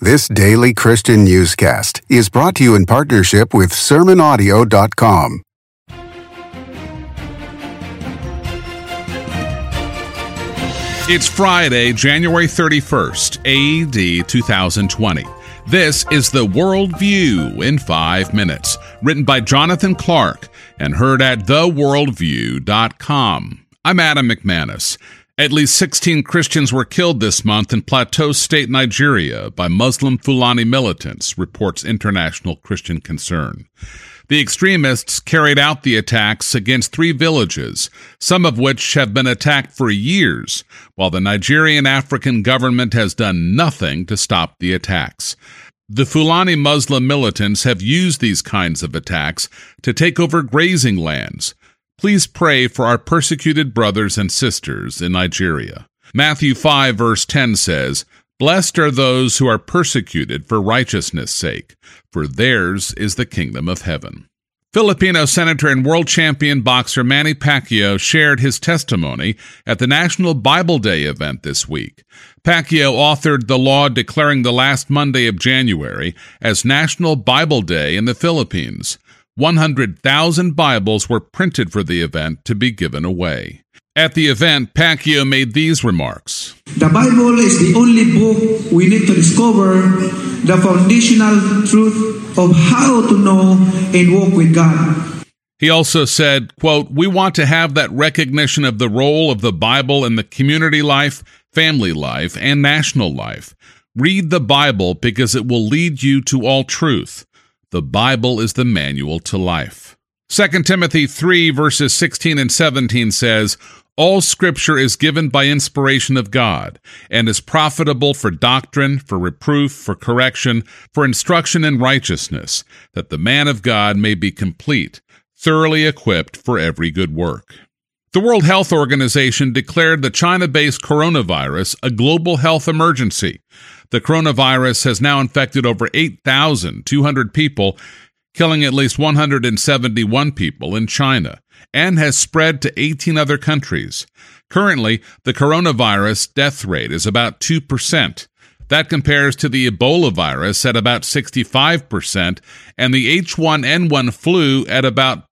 This daily Christian newscast is brought to you in partnership with SermonAudio.com. It's Friday, January 31st, A.D. 2020. This is the World View in 5 minutes, written by Jonathan Clark and heard at theworldview.com. I'm Adam McManus. At least 16 Christians were killed this month in Plateau State, Nigeria, by Muslim Fulani militants, reports International Christian Concern. The extremists carried out the attacks against 3 villages, some of which have been attacked for years, while the Nigerian African government has done nothing to stop the attacks. The Fulani Muslim militants have used these kinds of attacks to take over grazing lands. Please pray for our persecuted brothers and sisters in Nigeria. Matthew 5 verse 10 says, "Blessed are those who are persecuted for righteousness' sake, for theirs is the kingdom of heaven." Filipino senator and world champion boxer Manny Pacquiao shared his testimony at the National Bible Day event this week. Pacquiao authored the law declaring the last Monday of January as National Bible Day in the Philippines. 100,000 Bibles were printed for the event to be given away. At the event, Pacquiao made these remarks. The Bible is the only book we need to discover the foundational truth of how to know and walk with God. He also said, quote, "We want to have that recognition of the role of the Bible in the community life, family life, and national life. Read the Bible because it will lead you to all truth. The Bible is the manual to life." 2 Timothy 3 verses 16 and 17 says, "All Scripture is given by inspiration of God, and is profitable for doctrine, for reproof, for correction, for instruction in righteousness, that the man of God may be complete, thoroughly equipped for every good work." The World Health Organization declared the China-based coronavirus a global health emergency. The coronavirus has now infected over 8,200 people, killing at least 171 people in China, and has spread to 18 other countries. Currently, the coronavirus death rate is about 2%. That compares to the Ebola virus at about 65% and the H1N1 flu at about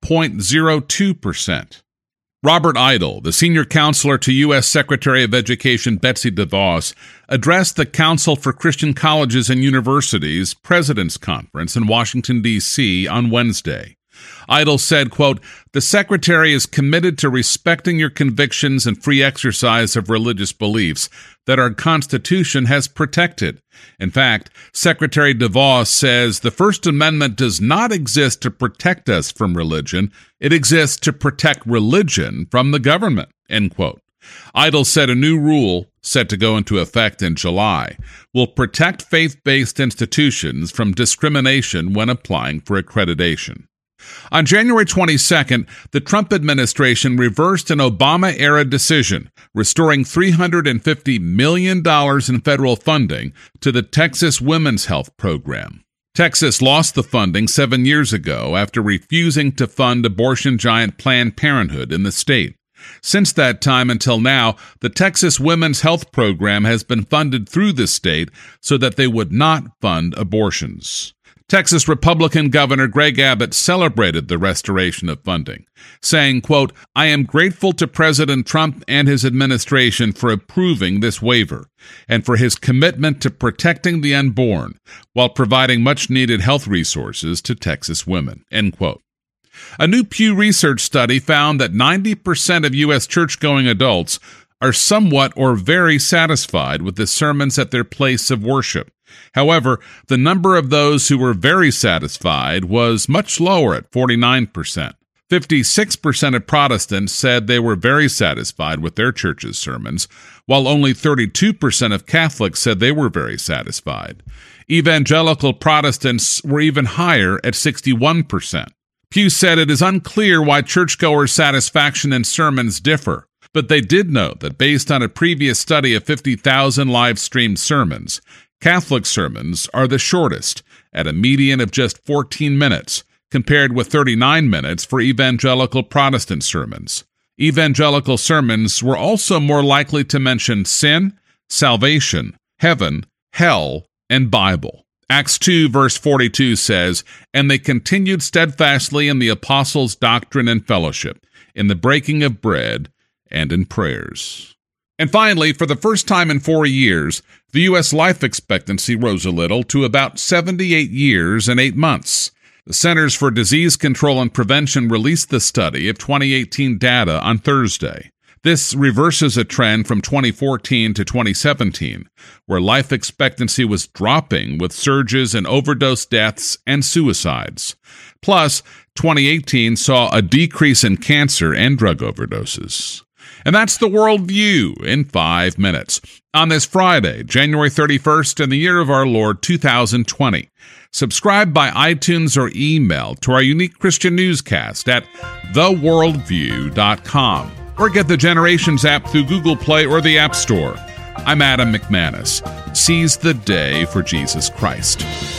0.02%. Robert Idle, the senior counselor to U.S. Secretary of Education Betsy DeVos, addressed the Council for Christian Colleges and Universities President's Conference in Washington, D.C. on Wednesday. Idle said, quote, "The Secretary is committed to respecting your convictions and free exercise of religious beliefs that our Constitution has protected. In fact, Secretary DeVos says the First Amendment does not exist to protect us from religion. It exists to protect religion from the government," end quote. Idle said a new rule, set to go into effect in July, will protect faith-based institutions from discrimination when applying for accreditation. On January 22nd, the Trump administration reversed an Obama-era decision, restoring $350 million in federal funding to the Texas Women's Health Program. Texas lost the funding 7 years ago after refusing to fund abortion giant Planned Parenthood in the state. Since that time until now, the Texas Women's Health Program has been funded through the state so that they would not fund abortions. Texas Republican Governor Greg Abbott celebrated the restoration of funding, saying, quote, "I am grateful to President Trump and his administration for approving this waiver and for his commitment to protecting the unborn while providing much-needed health resources to Texas women," end quote. A new Pew Research study found that 90% of U.S. church-going adults are somewhat or very satisfied with the sermons at their place of worship. However, the number of those who were very satisfied was much lower at 49%. 56% of Protestants said they were very satisfied with their church's sermons, while only 32% of Catholics said they were very satisfied. Evangelical Protestants were even higher at 61%. Pew said it is unclear why churchgoers' satisfaction in sermons differ, but they did note that based on a previous study of 50,000 live-streamed sermons, Catholic sermons are the shortest, at a median of just 14 minutes, compared with 39 minutes for evangelical Protestant sermons. Evangelical sermons were also more likely to mention sin, salvation, heaven, hell, and Bible. Acts 2 verse 42 says, "And they continued steadfastly in the apostles' doctrine and fellowship, in the breaking of bread, and in prayers." And finally, for the first time in 4 years, the U.S. life expectancy rose a little to about 78 years and 8 months. The Centers for Disease Control and Prevention released the study of 2018 data on Thursday. This reverses a trend from 2014 to 2017, where life expectancy was dropping with surges in overdose deaths and suicides. Plus, 2018 saw a decrease in cancer and drug overdoses. And that's the Worldview in 5 minutes. On this Friday, January 31st, in the year of our Lord 2020. Subscribe by iTunes or email to our unique Christian newscast at theworldview.com. Or get the Generations app through Google Play or the App Store. I'm Adam McManus. Seize the day for Jesus Christ.